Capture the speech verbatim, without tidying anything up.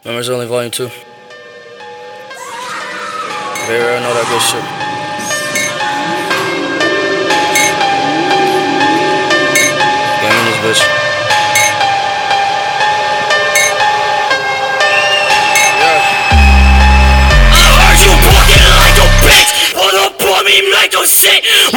Members Only Volume two. They already know that good shit. Gang in this bitch. Yeah. I heard you talking like a bitch. Wanna pour me like a shit.